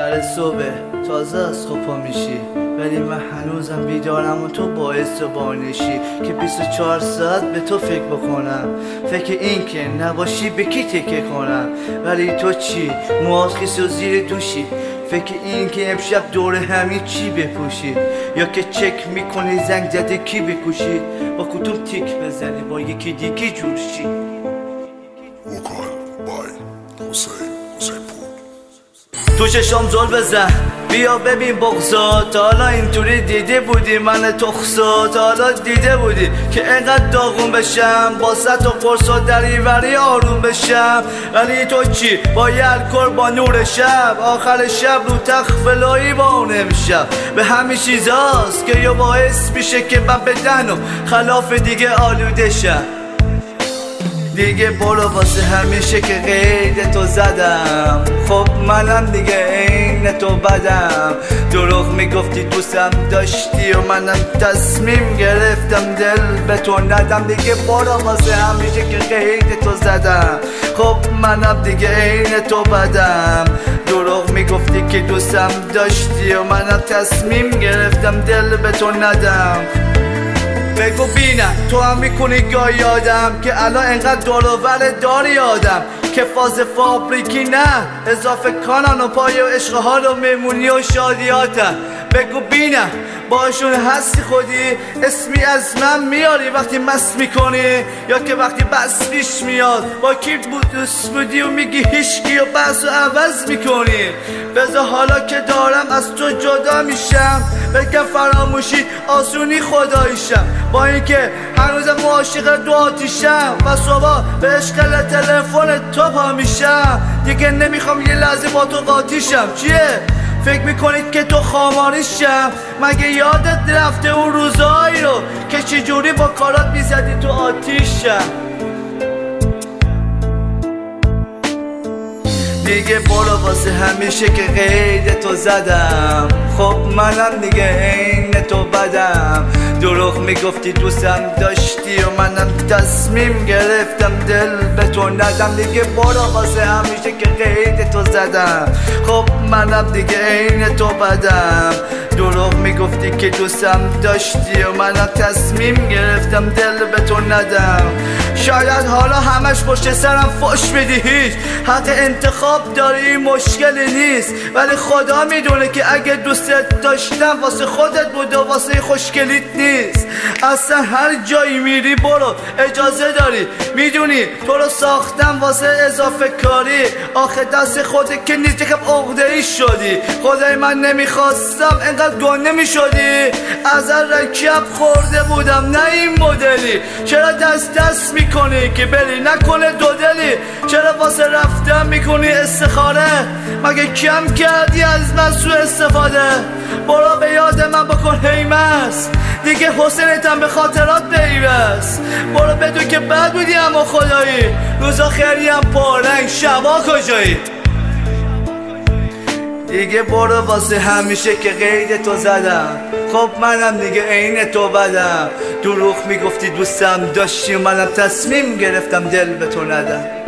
آخر صبح تازه از خواب پا میشی، ولی من هنوزم بیدارم و تو باعث بانشی که 24 ساعت به تو فکر بکنم. فکر این که نباشی به کی تکه کنم، ولی تو چی؟ موهات خیس و زیر دوشی. فکر این که امشب دور همی چی بپوشی، یا که چک میکنی زنگ زده کی بکوشی، با کدوم تیک بزنی با یکی دیگه جور شی. وکال بای حسین پور. تو چشام زل بزن بیا ببین بغضا، تا حالا اینطوری دیده بودی من تخصا؟ تا حالا دیده بودی که اینقدر داغون بشم با ست و قرص و دریوری آروم بشم؟ ولی تو چی؟ با یه الکل با نور شب آخر شب رو تخت فلایی با اون امشب. به همین چیزاست که یا باعث میشه که من بدن و خلاف دیگه آلوده شم. دیگه برو واسه همیشه که قید تو زدم، خب منم دیگه عین تو بدم. دروغ میگفتی دوستم داشتی و منم تصمیم گرفتم دل به تو ندم. دیگه برو واسه همیشه که قید تو زدم، خب منم دیگه عین تو بدم. دروغ میگفتی که دوستم داشتی و منم تصمیم گرفتم دل به تو ندم. بگو بینم تو هم میکنی گاهی آدم که الان انقدر دورور داری آدم که فاز فابریکی نه اضافه کانان و پای و عشقها و مهمونی و شادیاتم. بگو بینم باشون هستی خودی، اسمی از من میاری وقتی مست میکنی، یا که وقتی بس پیش میاد با کی دوست بودی و میگی هیچکی و بس و عوض میکنی. بذار حالا که دارم از تو جدا میشم بگم فراموشی آسونی خداییشم، با اینکه هنوزم عاشق دو آتیشم و صبح به عشق تلفن تو پا میشم. دیگه نمیخوام یه لحظه با تو قاطیشم. چیه؟ فکر میکنید که تو خاماریشم؟ مگه یادت رفته اون روزایی رو که چجوری با کارات میزدی تو آتیشم؟ دیگه برو واسه همیشه که قید تو زدم، خب منم دیگه عین تو بدم. دروغ میگفتی دوستم داشتی و منم تصمیم گرفتم دل به تو ندم. دیگه برو واسه همیشه که قید تو زدم، خب منم دیگه عین تو بدم. دروغ میگفتی که دوستم داشتی و منم تصمیم گرفتم دل به تو ندم. شاید حالا همش پشت سرم فوش بدی، هیچ حق انتخاب داری مشکلی نیست، ولی خدا میدونه که اگه دوستت داشتم واسه خودت بود و واسه خوشگلیت نیست. اصلا هر جایی میری برو اجازه داری، میدونی تو رو ساختم واسه اضافه کاری. آخه دست خودت که نیست که عقده‌ای شدی. خدای من نمیخواستم انقدر گنده میشدی، از رکب خورده بودم نه این مدلی. چرا دست میکنی که بری نکنه دو دلی؟ چرا واسه رفتن میکنی استخاره؟ مگه کم کردی از من سوء استفاده؟ برو به یاد من بکن هیمس، دیگه حسینتم به خاطرات پیوست. برو بدون که بد بودی اما خدایی، روزا خیلی هم پارنگ شبا کجایی؟ دیگه برو واسه همیشه که قید تو زدم، خب منم دیگه عین تو بدم. دروغ میگفتی دوستم داشتی و منم تصمیم گرفتم دل به تو ندم.